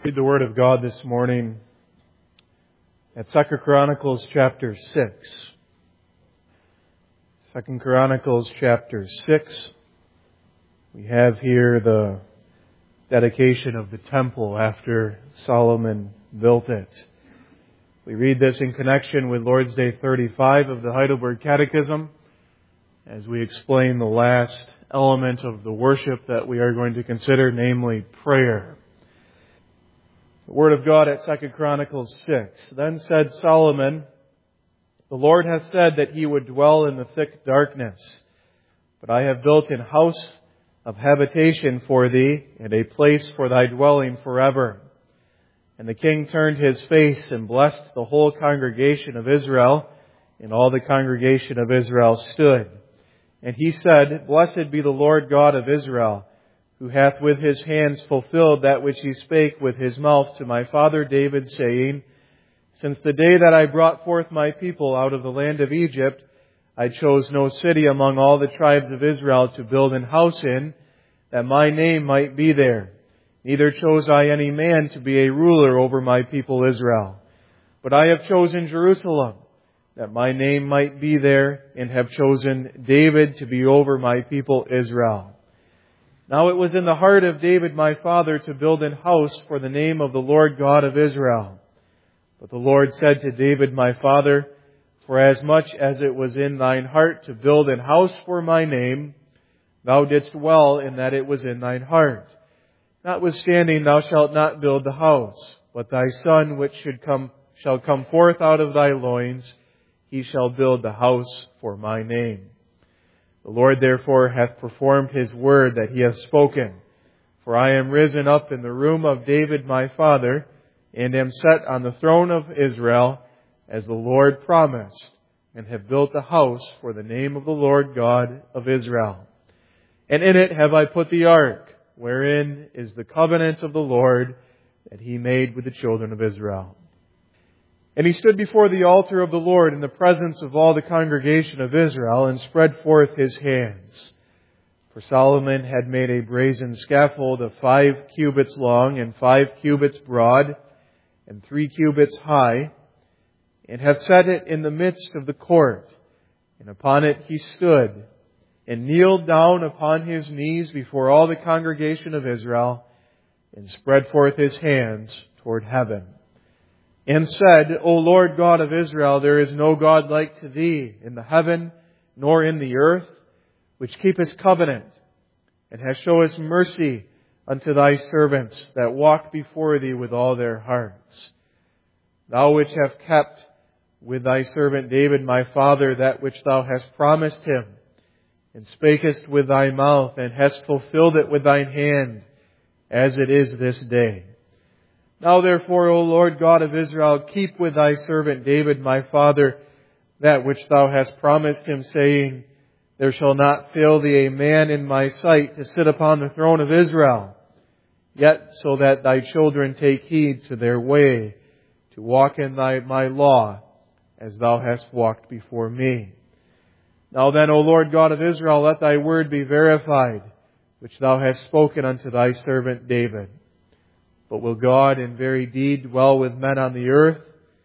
Read the Word of God this morning at 2 Chronicles chapter 6. 2 Chronicles chapter 6. We have here the dedication of the temple after Solomon built it. We read this in connection with Lord's Day 35 of the Heidelberg Catechism as we explain the last element of the worship that we are going to consider, namely prayer. The Word of God at 2 Chronicles 6. Then said Solomon, "The Lord hath said that He would dwell in the thick darkness. But I have built an house of habitation for Thee, and a place for Thy dwelling forever." And the king turned his face and blessed the whole congregation of Israel, and all the congregation of Israel stood. And he said, "Blessed be the Lord God of Israel, who hath with His hands fulfilled that which He spake with His mouth to my father David, saying, Since the day that I brought forth my people out of the land of Egypt, I chose no city among all the tribes of Israel to build an house in, that my name might be there. Neither chose I any man to be a ruler over my people Israel. But I have chosen Jerusalem, that my name might be there, and have chosen David to be over my people Israel. Now it was in the heart of David my father to build an house for the name of the Lord God of Israel. But the Lord said to David my father, For as much as it was in thine heart to build an house for my name, thou didst well in that it was in thine heart. Notwithstanding thou shalt not build the house, but thy son which shall come forth out of thy loins, he shall build the house for my name. The Lord therefore hath performed His word that He hath spoken. For I am risen up in the room of David my father, and am set on the throne of Israel, as the Lord promised, and have built a house for the name of the Lord God of Israel. And in it have I put the ark, wherein is the covenant of the Lord that He made with the children of Israel. And he stood before the altar of the Lord in the presence of all the congregation of Israel, and spread forth his hands. For Solomon had made a brazen scaffold of 5 cubits long, and 5 cubits broad, and 3 cubits high, and have set it in the midst of the court. And upon it he stood, and kneeled down upon his knees before all the congregation of Israel, and spread forth his hands toward heaven. And said, O Lord God of Israel, there is no God like to Thee in the heaven, nor in the earth, which keepest covenant, and hast showest mercy unto Thy servants that walk before Thee with all their hearts. Thou which have kept with Thy servant David my father that which Thou hast promised him, and spakest with Thy mouth, and hast fulfilled it with Thine hand, as it is this day. Now therefore, O Lord God of Israel, keep with Thy servant David my father that which Thou hast promised him, saying, There shall not fail Thee a man in my sight to sit upon the throne of Israel. Yet so that Thy children take heed to their way, to walk in my law, as Thou hast walked before me. Now then, O Lord God of Israel, let Thy word be verified, which Thou hast spoken unto Thy servant David. But will God in very deed dwell with men on the earth?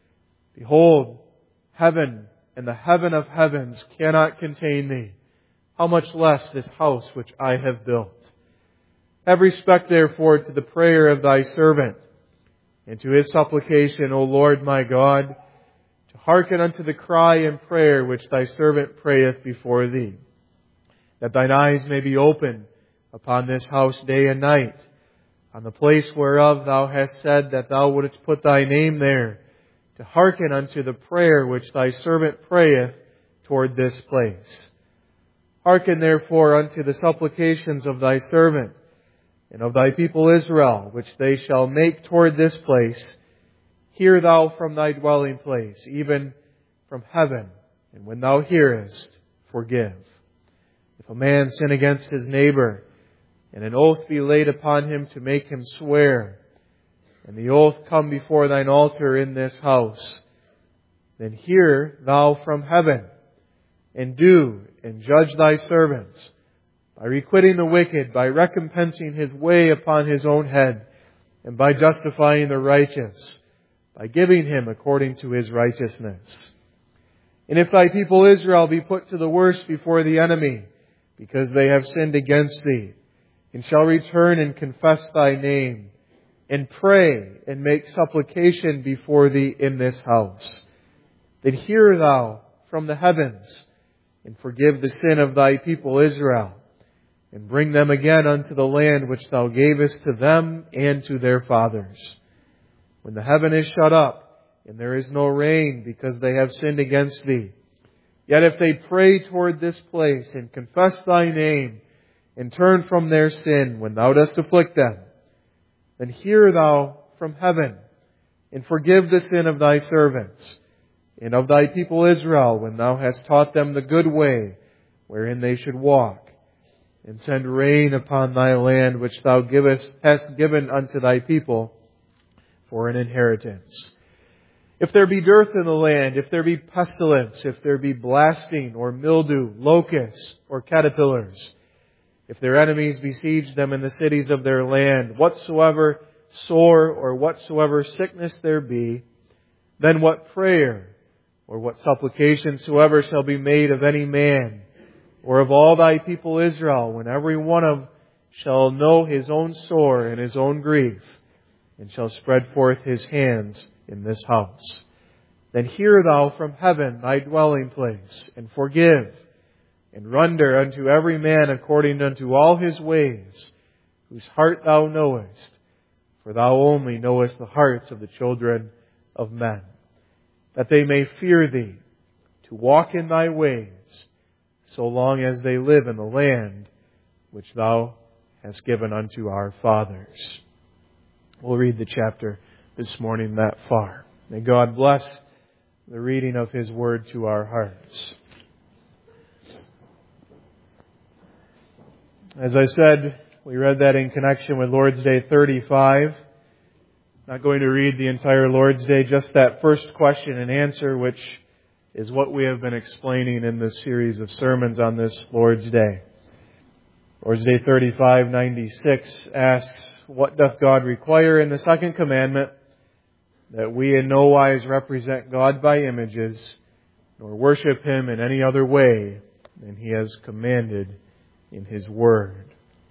Behold, heaven and the heaven of heavens cannot contain Thee. How much less this house which I have built? Have respect therefore to the prayer of Thy servant, and to his supplication, O Lord my God, to hearken unto the cry and prayer which Thy servant prayeth before Thee, that Thine eyes may be open upon this house day and night, on the place whereof Thou hast said that Thou wouldest put Thy name there, to hearken unto the prayer which Thy servant prayeth toward this place. Hearken therefore unto the supplications of Thy servant, and of Thy people Israel, which they shall make toward this place. Hear Thou from Thy dwelling place, even from heaven, and when Thou hearest, forgive. If a man sin against his neighbor, and an oath be laid upon him to make him swear, and the oath come before Thine altar in this house, then hear Thou from heaven, and do and judge Thy servants, by requiting the wicked, by recompensing his way upon his own head, and by justifying the righteous, by giving him according to his righteousness. And if thy people Israel be put to the worst before the enemy, because they have sinned against thee, and shall return and confess thy name, and pray and make supplication before thee in this house, then hear thou from the heavens, and forgive the sin of thy people Israel, and bring them again unto the land which thou gavest to them and to their fathers. When the heaven is shut up, and there is no rain, because they have sinned against thee, yet if they pray toward this place, and confess thy name, and turn from their sin when thou dost afflict them, then hear thou from heaven, and forgive the sin of thy servants, and of thy people Israel, when thou hast taught them the good way wherein they should walk, and send rain upon thy land which thou hast given unto thy people for an inheritance. If there be dearth in the land, if there be pestilence, if there be blasting or mildew, locusts or caterpillars, if their enemies besiege them in the cities of their land, whatsoever sore or whatsoever sickness there be, then what prayer or what supplication soever shall be made of any man, or of all thy people Israel, when every one of shall know his own sore and his own grief, and shall spread forth his hands in this house. Then hear thou from heaven thy dwelling place, and forgive, and render unto every man according unto all his ways, whose heart thou knowest, for thou only knowest the hearts of the children of men, that they may fear thee, to walk in thy ways, so long as they live in the land which thou hast given unto our fathers. We'll read the chapter this morning that far. May God bless the reading of His Word to our hearts. As I said, we read that in connection with Lord's Day 35. Not going to read the entire Lord's Day, just that first question and answer, which is what we have been explaining in this series of sermons on this Lord's Day. Lord's Day 35:96 asks, what doth God require in the second commandment? That we in no wise represent God by images, nor worship Him in any other way than He has commanded in His Word.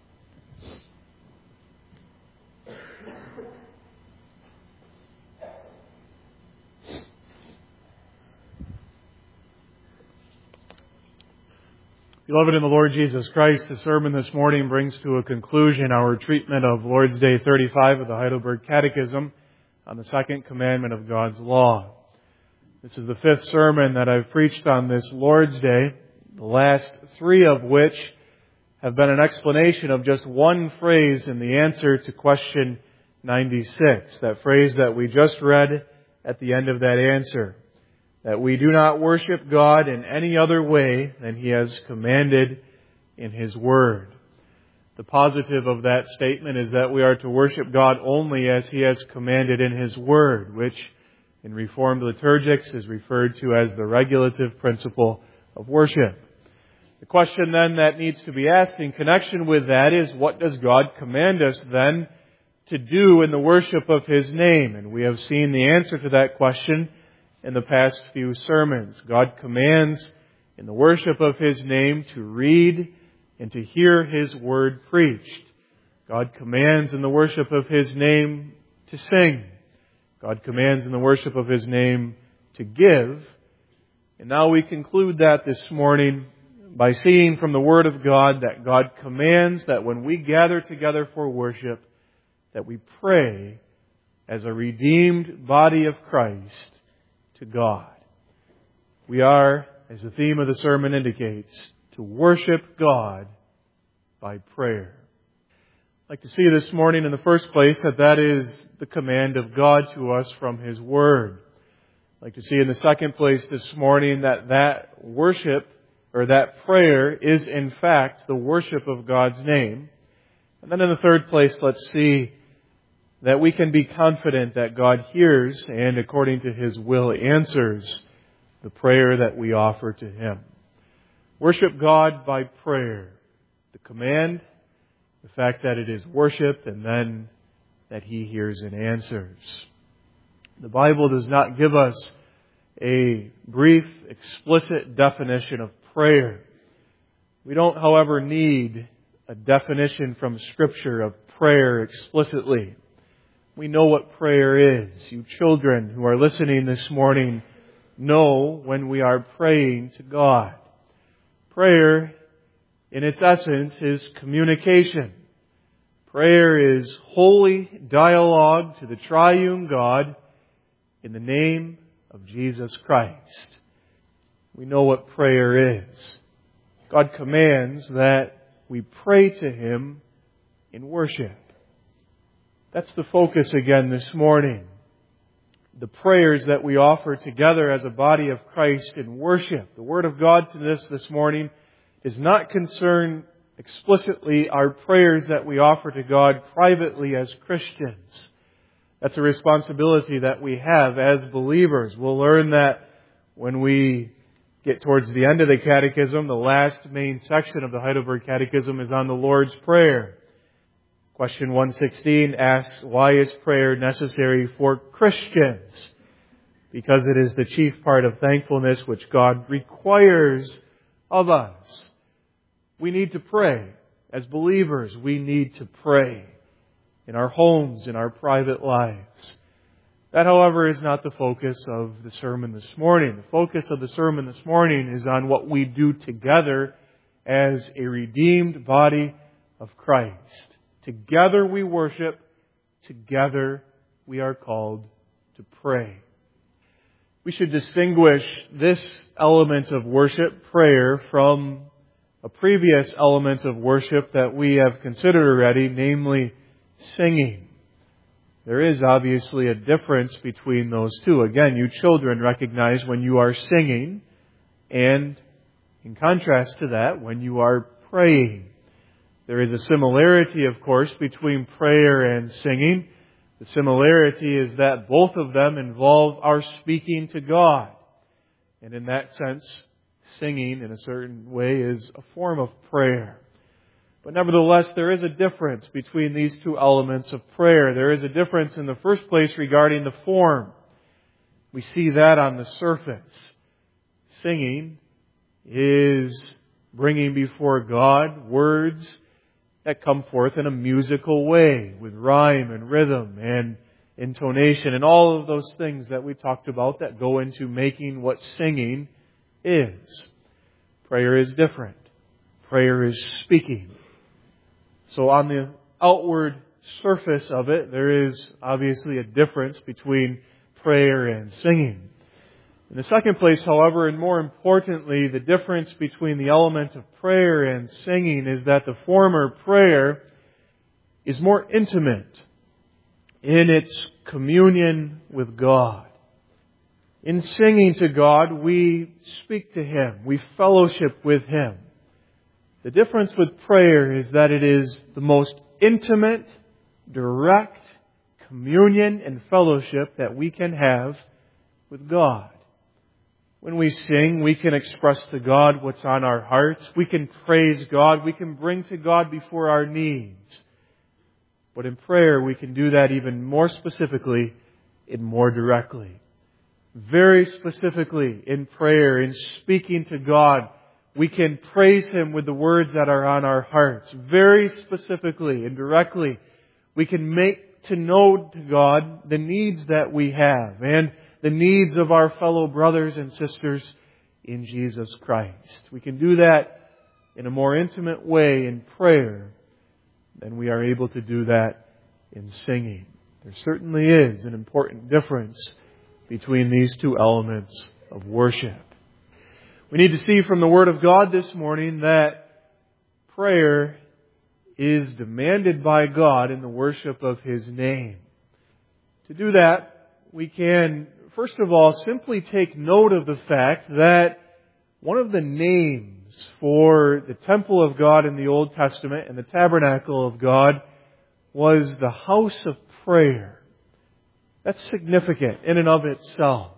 Beloved in the Lord Jesus Christ, the sermon this morning brings to a conclusion our treatment of Lord's Day 35 of the Heidelberg Catechism on the second commandment of God's law. This is the fifth sermon that I've preached on this Lord's Day, the last three of which have been an explanation of just one phrase in the answer to question 96, that phrase that we just read at the end of that answer. That we do not worship God in any other way than He has commanded in His Word. The positive of that statement is that we are to worship God only as He has commanded in His Word, which in Reformed liturgics is referred to as the regulative principle of worship. The question then that needs to be asked in connection with that is, what does God command us then to do in the worship of His name? And we have seen the answer to that question in the past few sermons. God commands in the worship of His name to read and to hear His Word preached. God commands in the worship of His name to sing. God commands in the worship of His name to give. And now we conclude that this morning by seeing from the Word of God that God commands that when we gather together for worship, that we pray as a redeemed body of Christ to God. We are, as the theme of the sermon indicates, to worship God by prayer. I'd like to see this morning in the first place that is the command of God to us from His Word. I'd like to see in the second place this morning that worship or that prayer is in fact the worship of God's name. And then in the third place, let's see that we can be confident that God hears and, according to His will, answers the prayer that we offer to Him. Worship God by prayer. The command, the fact that it is worship, and then that He hears and answers. The Bible does not give us a brief, explicit definition of prayer. We don't, however, need a definition from Scripture of prayer explicitly. We know what prayer is. You children who are listening this morning know when we are praying to God. Prayer, in its essence, is communication. Prayer is holy dialogue to the triune God in the name of Jesus Christ. We know what prayer is. God commands that we pray to Him in worship. That's the focus again this morning. The prayers that we offer together as a body of Christ in worship. The Word of God to this morning does not concern explicitly our prayers that we offer to God privately as Christians. That's a responsibility that we have as believers. We'll learn that when we get towards the end of the Catechism. The last main section of the Heidelberg Catechism is on the Lord's Prayer. Question 116 asks, why is prayer necessary for Christians? Because it is the chief part of thankfulness which God requires of us. We need to pray. As believers, we need to pray in our homes, in our private lives. That, however, is not the focus of the sermon this morning. The focus of the sermon this morning is on what we do together as a redeemed body of Christ. Together we worship. Together we are called to pray. We should distinguish this element of worship, prayer, from a previous element of worship that we have considered already, namely singing. There is obviously a difference between those two. Again, you children recognize when you are singing, and in contrast to that, when you are praying. There is a similarity, of course, between prayer and singing. The similarity is that both of them involve our speaking to God. And in that sense, singing in a certain way is a form of prayer. But nevertheless, there is a difference between these two elements of prayer. There is a difference in the first place regarding the form. We see that on the surface. Singing is bringing before God words that come forth in a musical way, with rhyme and rhythm and intonation and all of those things that we talked about that go into making what singing is. Prayer is different. Prayer is speaking. So on the outward surface of it, there is obviously a difference between prayer and singing. In the second place, however, and more importantly, the difference between the element of prayer and singing is that the former, prayer, is more intimate in its communion with God. In singing to God, we speak to Him. We fellowship with Him. The difference with prayer is that it is the most intimate, direct communion and fellowship that we can have with God. When we sing, we can express to God what's on our hearts. We can praise God. We can bring to God before our needs. But in prayer, we can do that even more specifically and more directly. Very specifically in prayer, in speaking to God, we can praise Him with the words that are on our hearts. Very specifically and directly, we can make to know to God the needs that we have and the needs of our fellow brothers and sisters in Jesus Christ. We can do that in a more intimate way in prayer than we are able to do that in singing. There certainly is an important difference between these two elements of worship. We need to see from the Word of God this morning that prayer is demanded by God in the worship of His name. To do that, we can, first of all, simply take note of the fact that one of the names for the temple of God in the Old Testament and the tabernacle of God was the house of prayer. That's significant in and of itself.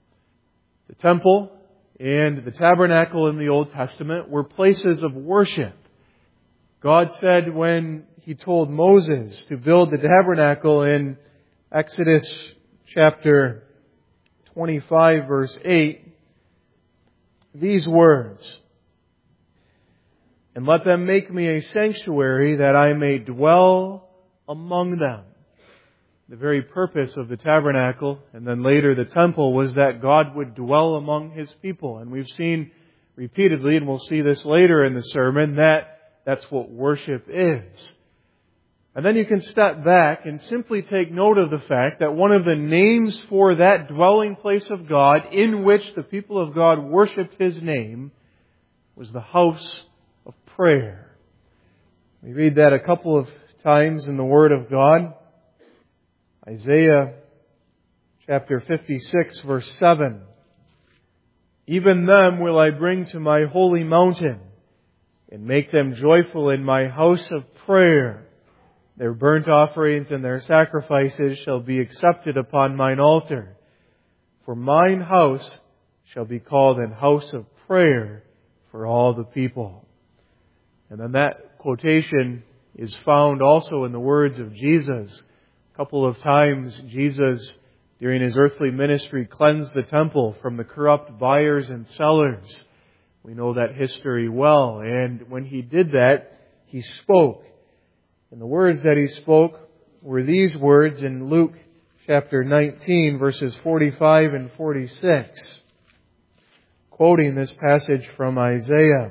The temple and the tabernacle in the Old Testament were places of worship. God said when He told Moses to build the tabernacle in Exodus chapter 25, verse 8, these words, "And let them make me a sanctuary that I may dwell among them." The very purpose of the tabernacle, and then later the temple, was that God would dwell among His people. And we've seen repeatedly, and we'll see this later in the sermon, that that's what worship is. And then you can step back and simply take note of the fact that one of the names for that dwelling place of God in which the people of God worshipped His name was the house of prayer. We read that a couple of times in the Word of God. Isaiah chapter 56, verse 7. "Even them will I bring to my holy mountain, and make them joyful in my house of prayer. Their burnt offerings and their sacrifices shall be accepted upon mine altar. For mine house shall be called an house of prayer for all the people." And then that quotation is found also in the words of Jesus. A couple of times Jesus, during His earthly ministry, cleansed the temple from the corrupt buyers and sellers. We know that history well. And when He did that, He spoke. And the words that He spoke were these words in Luke chapter 19, verses 45 and 46. Quoting this passage from Isaiah.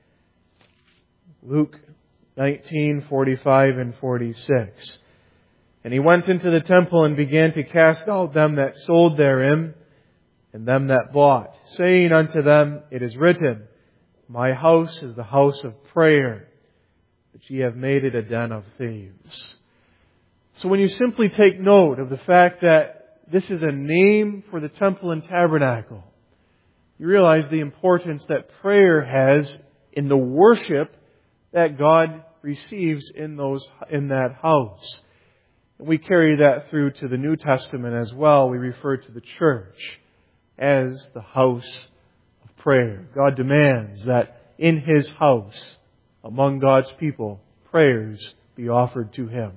Luke 19, 45 and 46. "And He went into the temple and began to cast out them that sold therein, and them that bought, saying unto them, It is written, My house is the house of prayer, but ye have made it a den of thieves." So when you simply take note of the fact that this is a name for the temple and tabernacle, you realize the importance that prayer has in the worship that God receives in that house. And we carry that through to the New Testament as well. We refer to the church as the house of prayer. God demands that in His house, among God's people, prayers be offered to Him.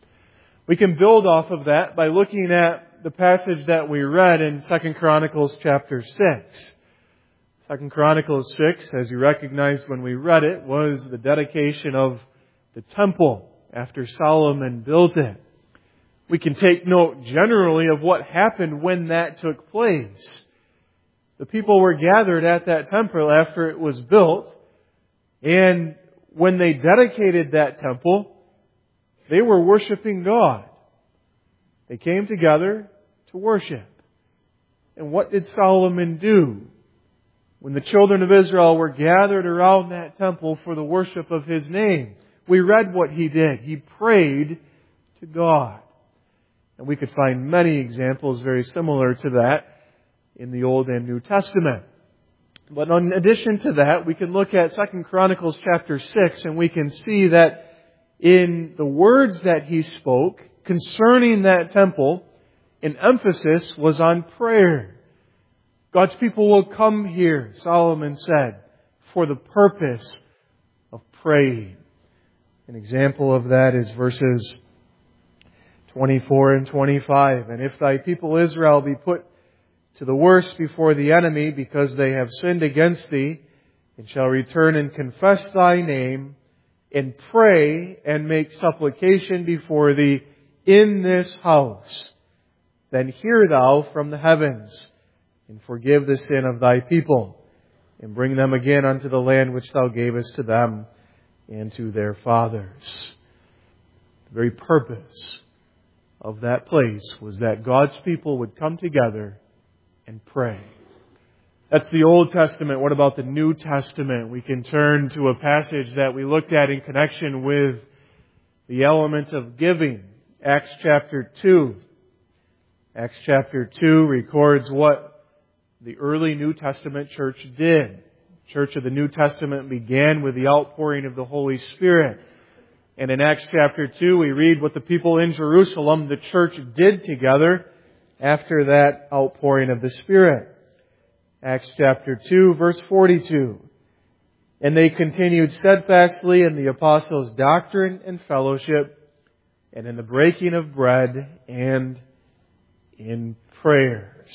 We can build off of that by looking at the passage that we read in 2 Chronicles chapter 6. 2 Chronicles 6, as you recognized when we read it, was the dedication of the temple after Solomon built it. We can take note generally of what happened when that took place. The people were gathered at that temple after it was built, and when they dedicated that temple, they were worshiping God. They came together to worship. And what did Solomon do? When the children of Israel were gathered around that temple for the worship of His name, we read what he did. He prayed to God. And we could find many examples very similar to that in the Old and New Testament. But in addition to that, we can look at 2 Chronicles chapter 6, and we can see that in the words that he spoke concerning that temple, an emphasis was on prayer. God's people will come here, Solomon said, for the purpose of praying. An example of that is verses 24 and 25. "And if thy people Israel be put to the worst before the enemy, because they have sinned against thee, and shall return and confess thy name, and pray and make supplication before thee in this house, then hear thou from the heavens, and forgive the sin of thy people, and bring them again unto the land which thou gavest to them and to their fathers." The very purpose of that place was that God's people would come together and pray. That's the Old Testament. What about the New Testament? We can turn to a passage that we looked at in connection with the element of giving. Acts chapter 2. Acts chapter 2 records what the early New Testament church did. The church of the New Testament began with the outpouring of the Holy Spirit. And in Acts chapter 2, we read what the people in Jerusalem, the church, did together after that outpouring of the Spirit. Acts chapter 2, verse 42. And they continued steadfastly in the apostles' doctrine and fellowship, and in the breaking of bread, and in prayers.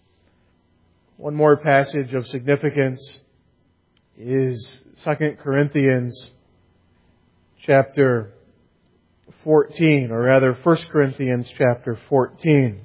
One more passage of significance is 2 Corinthians chapter 14, or rather 1 Corinthians chapter 14.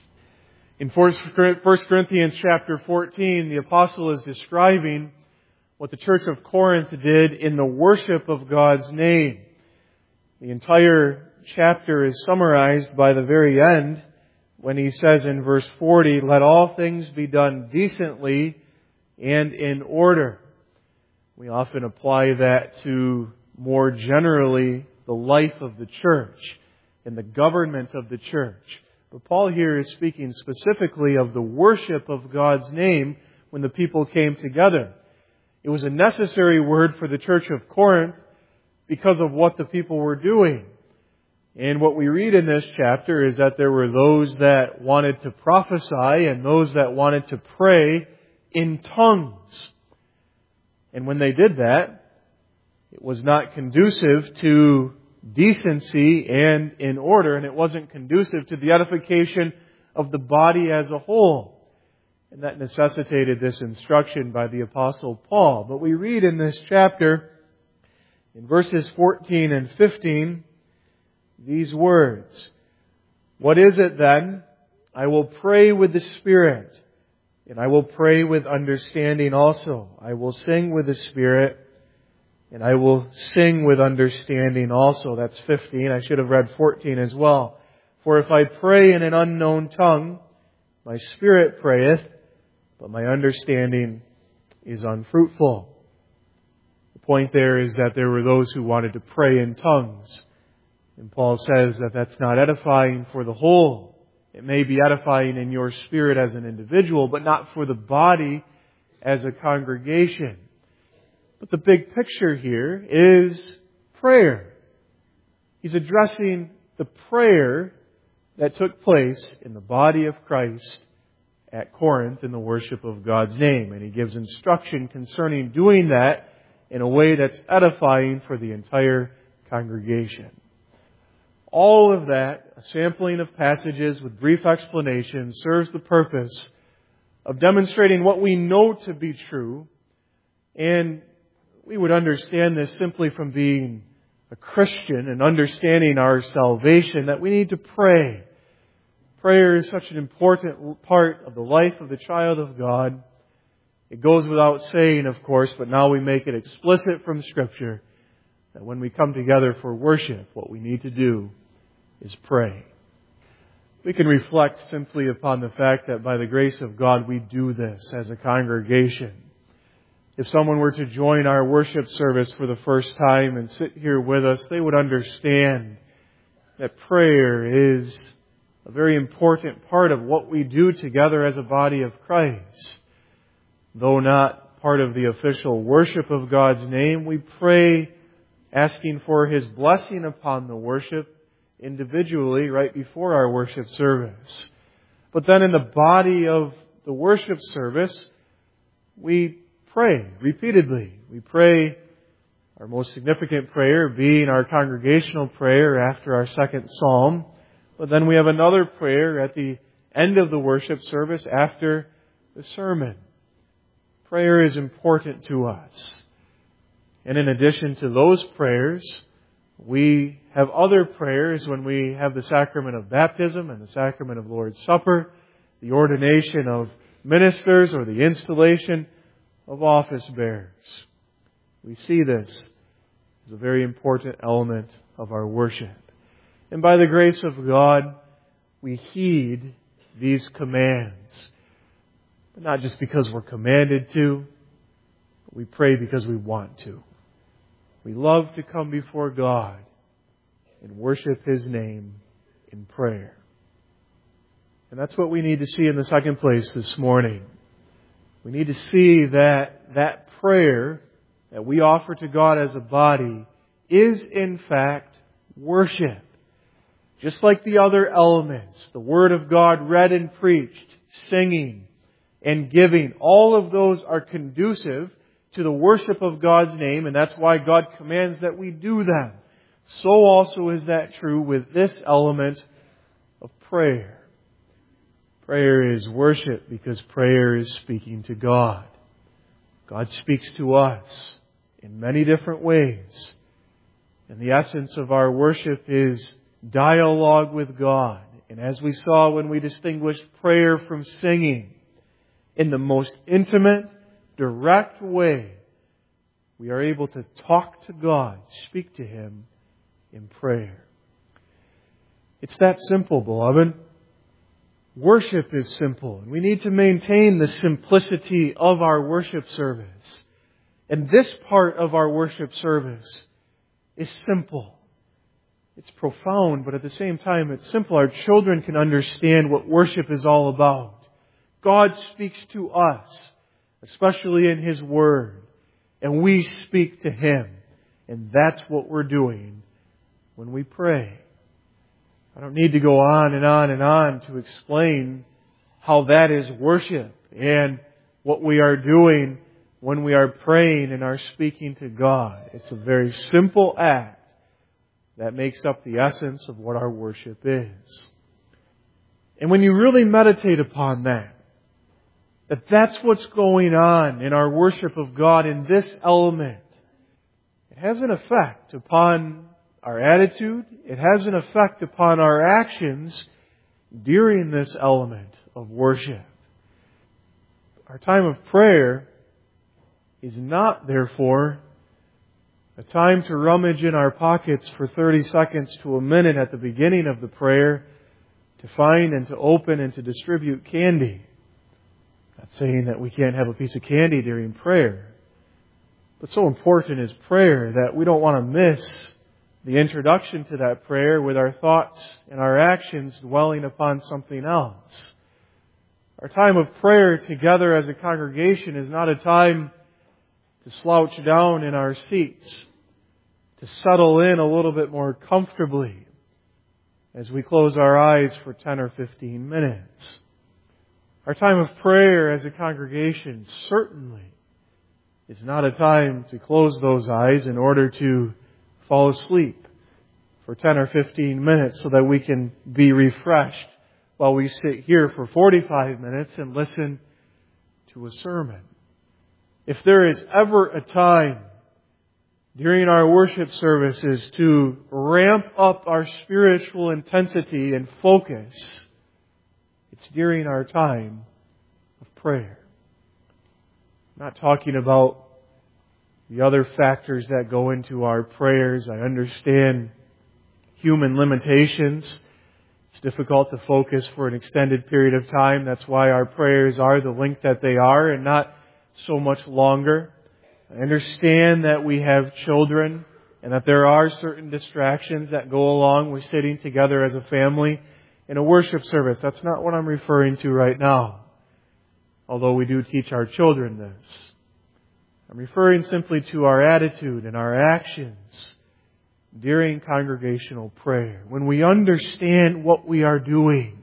In 1 Corinthians chapter 14, the apostle is describing what the church of Corinth did in the worship of God's name. The entire chapter is summarized by the very end when he says in verse 40, "Let all things be done decently and in order." We often apply that to more generally the life of the church and the government of the church. But Paul here is speaking specifically of the worship of God's name when the people came together. It was a necessary word for the church of Corinth because of what the people were doing. And what we read in this chapter is that there were those that wanted to prophesy and those that wanted to pray in tongues. And when they did that, it was not conducive to decency and in order, and it wasn't conducive to the edification of the body as a whole. And that necessitated this instruction by the Apostle Paul. But we read in this chapter, in verses 14 and 15, these words, "What is it then? I will pray with the Spirit, and I will pray with understanding also. I will sing with the Spirit, and I will sing with understanding also." That's 15. I should have read 14 as well. "For if I pray in an unknown tongue, my spirit prayeth, but my understanding is unfruitful." The point there is that there were those who wanted to pray in tongues. And Paul says that that's not edifying for the whole. It may be edifying in your spirit as an individual, but not for the body as a congregation. But the big picture here is prayer. He's addressing the prayer that took place in the body of Christ at Corinth in the worship of God's name. And he gives instruction concerning doing that in a way that's edifying for the entire congregation. All of that, a sampling of passages with brief explanations, serves the purpose of demonstrating what we know to be true. And we would understand this simply from being a Christian and understanding our salvation, that we need to pray. Prayer is such an important part of the life of the child of God. It goes without saying, of course, but now we make it explicit from Scripture that when we come together for worship, what we need to do is pray. We can reflect simply upon the fact that by the grace of God we do this as a congregation. If someone were to join our worship service for the first time and sit here with us, they would understand that prayer is a very important part of what we do together as a body of Christ. Though not part of the official worship of God's name, we pray asking for His blessing upon the worship individually right before our worship service. But then in the body of the worship service, we pray repeatedly. We pray our most significant prayer being our congregational prayer after our second psalm. But then we have another prayer at the end of the worship service after the sermon. Prayer is important to us. And in addition to those prayers, we have other prayers when we have the sacrament of baptism and the sacrament of Lord's Supper, the ordination of ministers, or the installation of office bearers. We see this as a very important element of our worship. And by the grace of God, we heed these commands. But not just because we're commanded to, but we pray because we want to. We love to come before God and worship His name in prayer. And that's what we need to see in the second place this morning. We need to see that prayer that we offer to God as a body is in fact worship. Just like the other elements, the Word of God read and preached, singing and giving, all of those are conducive to the worship of God's name, and that's why God commands that we do them. So also is that true with this element of prayer. Prayer is worship because prayer is speaking to God. God speaks to us in many different ways. And the essence of our worship is dialogue with God. And as we saw when we distinguished prayer from singing, in the most intimate, direct way, we are able to talk to God, speak to Him in prayer. It's that simple, beloved. Worship is simple, and we need to maintain the simplicity of our worship service. And this part of our worship service is simple. It's profound, but at the same time it's simple. Our children can understand what worship is all about. God speaks to us, especially in His Word, and we speak to Him. And that's what we're doing when we pray. I don't need to go on and on and on to explain how that is worship and what we are doing when we are praying and are speaking to God. It's a very simple act that makes up the essence of what our worship is. And when you really meditate upon that that's what's going on in our worship of God in this element, it has an effect upon our attitude. It has an effect upon our actions during this element of worship. Our time of prayer is not, therefore, a time to rummage in our pockets for 30 seconds to a minute at the beginning of the prayer to find and to open and to distribute candy. Not saying that we can't have a piece of candy during prayer. But so important is prayer that we don't want to miss the introduction to that prayer with our thoughts and our actions dwelling upon something else. Our time of prayer together as a congregation is not a time to slouch down in our seats, to settle in a little bit more comfortably as we close our eyes for 10 or 15 minutes. Our time of prayer as a congregation certainly is not a time to close those eyes in order to fall asleep for 10 or 15 minutes so that we can be refreshed while we sit here for 45 minutes and listen to a sermon. If there is ever a time during our worship services to ramp up our spiritual intensity and focus, it's during our time of prayer. I'm not talking about the other factors that go into our prayers. I understand human limitations. It's difficult to focus for an extended period of time. That's why our prayers are the length that they are and not so much longer. I understand that we have children and that there are certain distractions that go along with sitting together as a family in a worship service. That's not what I'm referring to right now, although we do teach our children this. I'm referring simply to our attitude and our actions during congregational prayer. When we understand what we are doing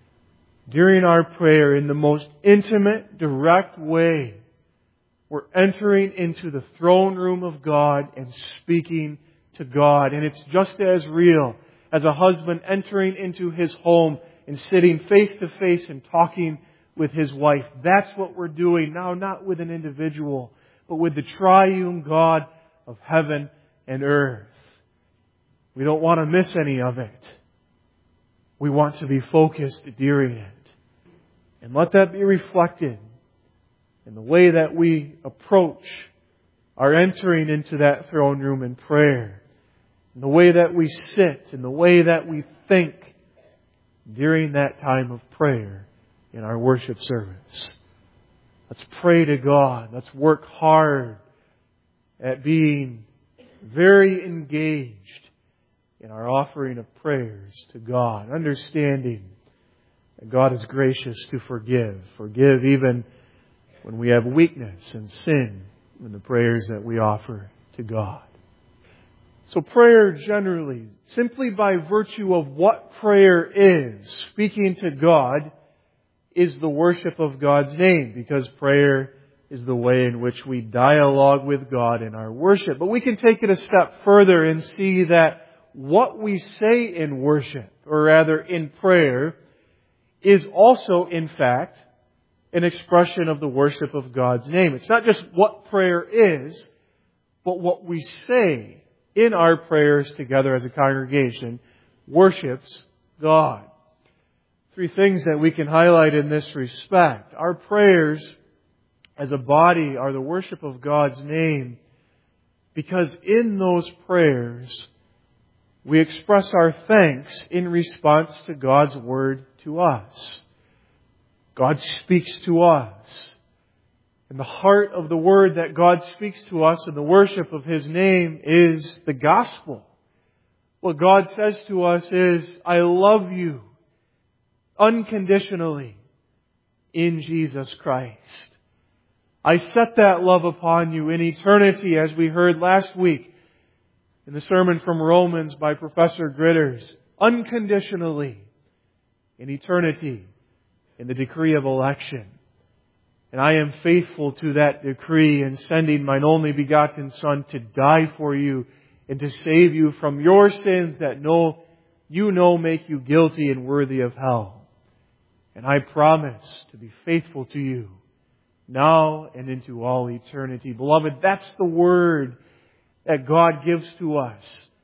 during our prayer in the most intimate, direct way, we're entering into the throne room of God and speaking to God. And it's just as real as a husband entering into his home and sitting face to face and talking with his wife. That's what we're doing now, not with an individual, but with the triune God of heaven and earth. We don't want to miss any of it. We want to be focused during it. And let that be reflected in the way that we approach our entering into that throne room in prayer, in the way that we sit, in the way that we think during that time of prayer in our worship service. Let's pray to God. Let's work hard at being very engaged in our offering of prayers to God, understanding that God is gracious to forgive. Forgive even when we have weakness and sin in the prayers that we offer to God. So prayer generally, simply by virtue of what prayer is, speaking to God, is the worship of God's name, because prayer is the way in which we dialogue with God in our worship. But we can take it a step further and see that what we say in worship, or rather in prayer, is also, in fact, an expression of the worship of God's name. It's not just what prayer is, but what we say in our prayers together as a congregation worships God. Three things that we can highlight in this respect. Our prayers as a body are the worship of God's name because in those prayers we express our thanks in response to God's Word to us. God speaks to us. And the heart of the Word that God speaks to us in the worship of His name is the gospel. What God says to us is, I love you unconditionally in Jesus Christ. I set that love upon you in eternity, as we heard last week in the sermon from Romans by Professor Gritters, unconditionally in eternity in the decree of election. And I am faithful to that decree in sending mine only begotten Son to die for you and to save you from your sins that you know make you guilty and worthy of hell. And I promise to be faithful to you now and into all eternity. Beloved, that's the word that God gives to us.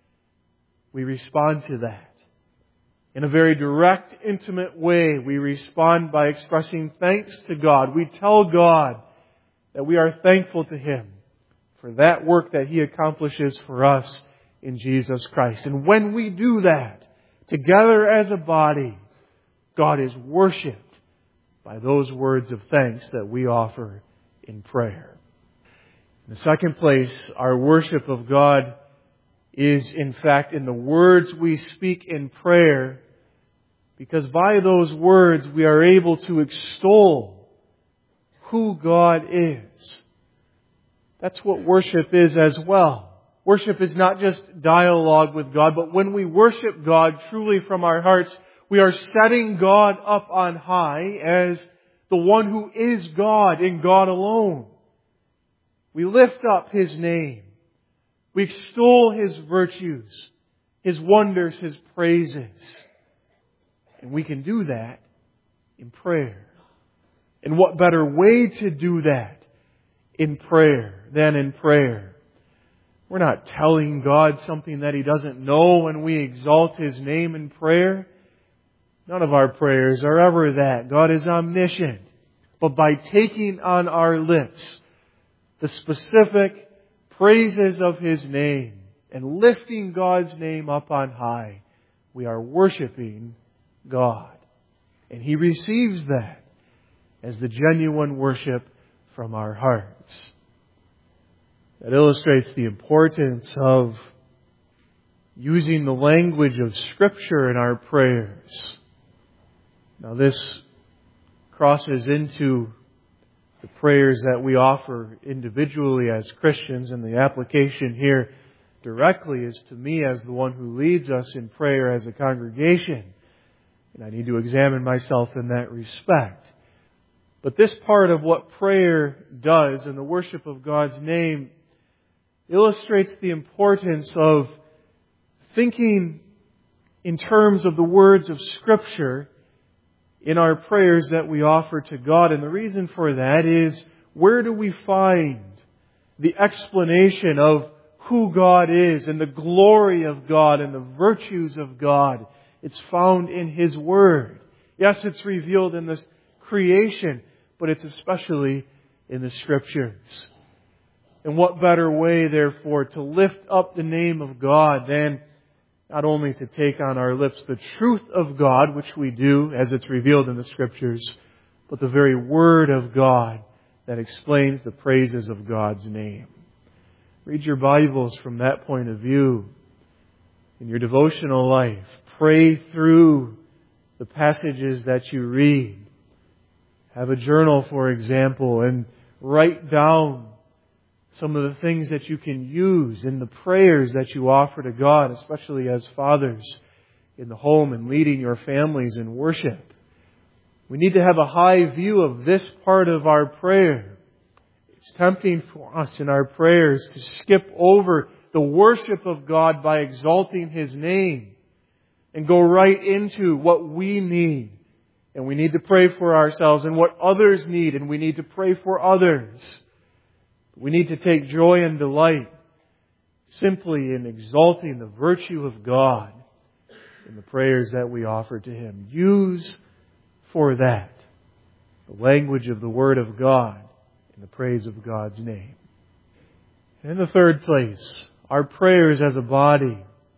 We respond to that. In a very direct, intimate way, we respond by expressing thanks to God. We tell God that we are thankful to Him for that work that He accomplishes for us in Jesus Christ. And when we do that, together as a body, God is worshipped by those words of thanks that we offer in prayer. In the second place, our worship of God is in fact in the words we speak in prayer, because by those words we are able to extol who God is. That's what worship is as well. Worship is not just dialogue with God, but when we worship God truly from our hearts, we are setting God up on high as the one who is God and God alone. We lift up His name. We extol His virtues, His wonders, His praises. And we can do that in prayer. And what better way to do that in prayer than in prayer? We're not telling God something that He doesn't know when we exalt His name in prayer. None of our prayers are ever that. God is omniscient. But by taking on our lips the specific praises of His name and lifting God's name up on high, we are worshiping God. And He receives that as the genuine worship from our hearts. That illustrates the importance of using the language of Scripture in our prayers. Now this crosses into the prayers that we offer individually as Christians, and the application here directly is to me as the one who leads us in prayer as a congregation. And I need to examine myself in that respect. But this part of what prayer does in the worship of God's name illustrates the importance of thinking in terms of the words of Scripture in our prayers that we offer to God. And the reason for that is, where do we find the explanation of who God is and the glory of God and the virtues of God? It's found in His Word. Yes, it's revealed in this creation, but it's especially in the Scriptures. And what better way, therefore, to lift up the name of God than not only to take on our lips the truth of God, which we do as it's revealed in the Scriptures, but the very Word of God that explains the praises of God's name. Read your Bibles from that point of view. In your devotional life, pray through the passages that you read. Have a journal, for example, and write down some of the things that you can use in the prayers that you offer to God, especially as fathers in the home and leading your families in worship. We need to have a high view of this part of our prayer It's tempting for us in our prayers to skip over the worship of God by exalting His name and go right into what we need. And we need to pray for ourselves, and what others need, and we need to pray for others. We need to take joy and delight simply in exalting the virtue of God in the prayers that we offer to Him. Use for that the language of the Word of God in the praise of God's name. And in the third place, our prayers as a body,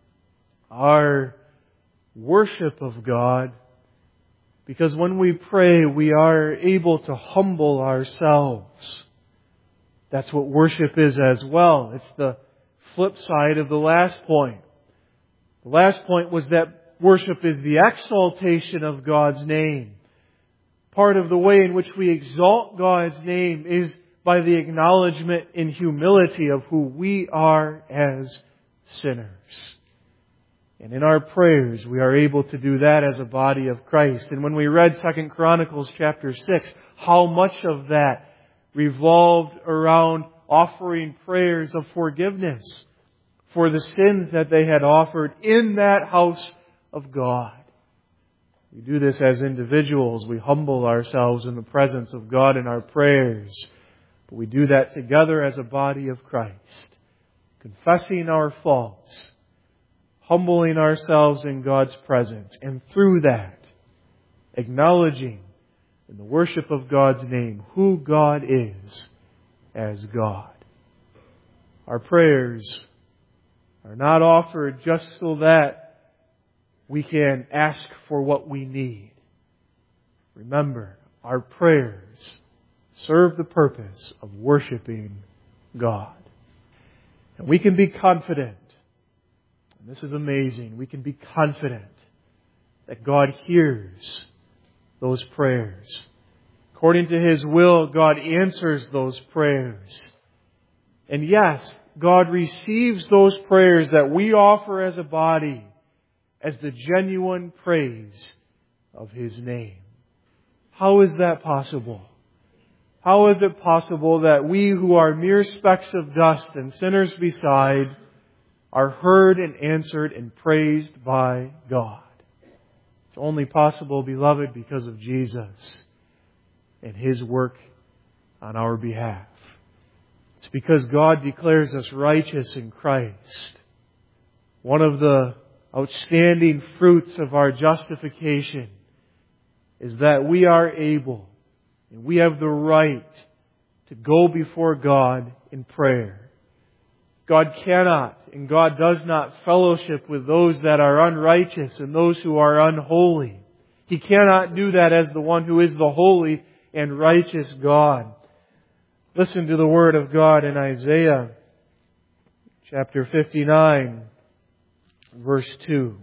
our worship of God, because when we pray, we are able to humble ourselves. That's what worship is as well. It's the flip side of the last point. The last point was that worship is the exaltation of God's name. Part of the way in which we exalt God's name is by the acknowledgement in humility of who we are as sinners. And in our prayers, we are able to do that as a body of Christ. And when we read 2 Chronicles chapter 6, how much of that revolved around offering prayers of forgiveness for the sins that they had offered in that house of God. We do this as individuals. We humble ourselves in the presence of God in our prayers. But we do that together as a body of Christ, confessing our faults, humbling ourselves in God's presence, and through that, acknowledging in the worship of God's name who God is as God. Our prayers are not offered just so that we can ask for what we need. Remember, our prayers serve the purpose of worshiping God. And we can be confident, and this is amazing, we can be confident that God hears those prayers. According to His will, God answers those prayers. And yes, God receives those prayers that we offer as a body as the genuine praise of His name. How is that possible? How is it possible that we who are mere specks of dust and sinners beside are heard and answered and praised by God? It's only possible, beloved, because of Jesus and His work on our behalf. It's because God declares us righteous in Christ. One of the outstanding fruits of our justification is that we are able and we have the right to go before God in prayer. God cannot and God does not fellowship with those that are unrighteous and those who are unholy. He cannot do that as the one who is the holy and righteous God. Listen to the Word of God in Isaiah chapter 59, verse 2.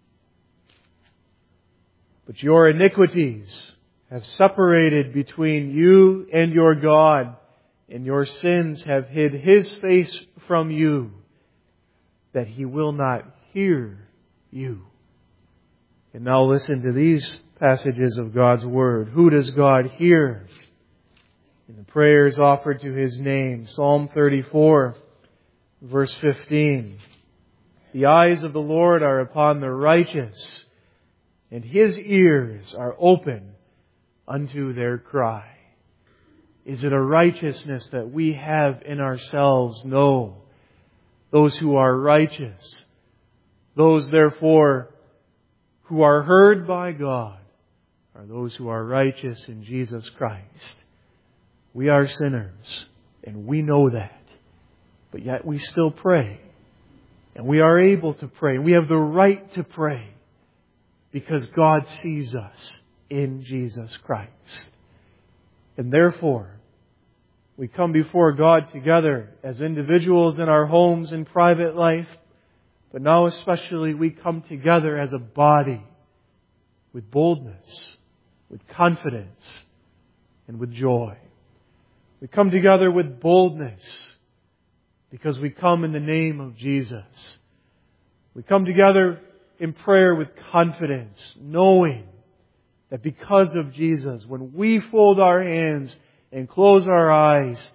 But your iniquities have separated between you and your God, and your sins have hid His face from you, that He will not hear you. And now listen to these passages of God's Word. Who does God hear? In the prayers offered to His name, Psalm 34, verse 15. The eyes of the Lord are upon the righteous, and His ears are open unto their cry. Is it a righteousness that we have in ourselves? No. Those who are righteous, those therefore who are heard by God, are those who are righteous in Jesus Christ. We are sinners, and we know that. But yet we still pray. And we are able to pray. And we have the right to pray because God sees us in Jesus Christ. And therefore, we come before God together as individuals in our homes and private life. But now especially we come together as a body with boldness, with confidence, and with joy. We come together with boldness because we come in the name of Jesus. We come together in prayer with confidence, knowing that because of Jesus, when we fold our hands and close our eyes,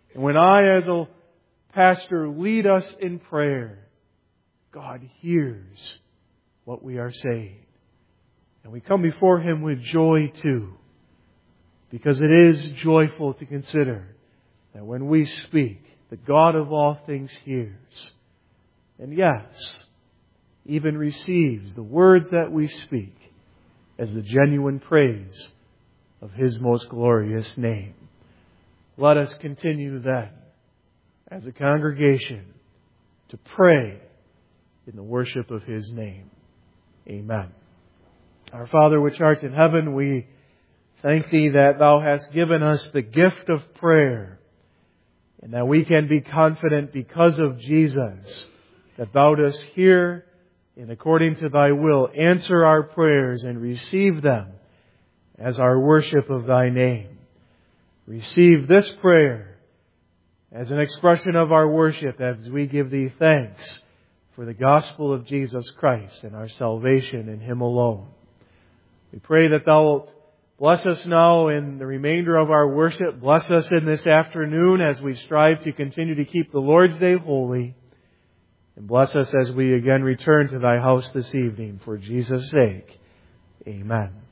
And when I, as a pastor, lead us in prayer, God hears what we are saying. And we come before Him with joy too, because it is joyful to consider that when we speak, the God of all things hears. And yes, even receives the words that we speak as the genuine praise of His most glorious name. Let us continue then, as a congregation, to pray in the worship of His name. Amen. Our Father which art in heaven, we thank Thee that Thou hast given us the gift of prayer, and that we can be confident because of Jesus that Thou dost hear and according to Thy will answer our prayers and receive them as our worship of Thy name. Receive this prayer as an expression of our worship as we give Thee thanks for the gospel of Jesus Christ and our salvation in Him alone. We pray that Thou wilt bless us now in the remainder of our worship. Bless us in this afternoon as we strive to continue to keep the Lord's Day holy. And bless us as we again return to Thy house this evening. For Jesus' sake, amen.